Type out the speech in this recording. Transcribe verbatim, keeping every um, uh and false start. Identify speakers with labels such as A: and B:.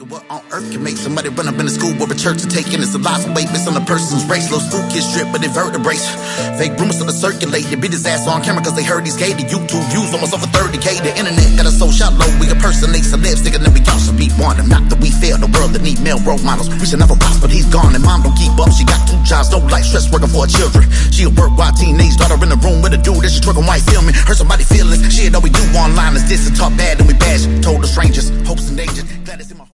A: What on earth can make somebody run up in the school with a church to take in? It's a lot of weight missed on a person's race. Little school kids stripped but they vertebrae. Fake rumors to the circulate. They beat his ass on camera cause they heard he's gay. The YouTube views almost over thirty K. The internet got us so shallow. We impersonate celebs thinking that we also be one. And not that we fail the world that need male role models. We should never rise but he's gone. And mom don't keep up. She got two jobs, no life stress working for her children. She'll work while teenage daughter in the room with a dude that she twerking white filming. Hurt somebody feelings. Shit all we do online is this and talk bad and we bash. Told the strangers, hopes and dangers. Glad it's in my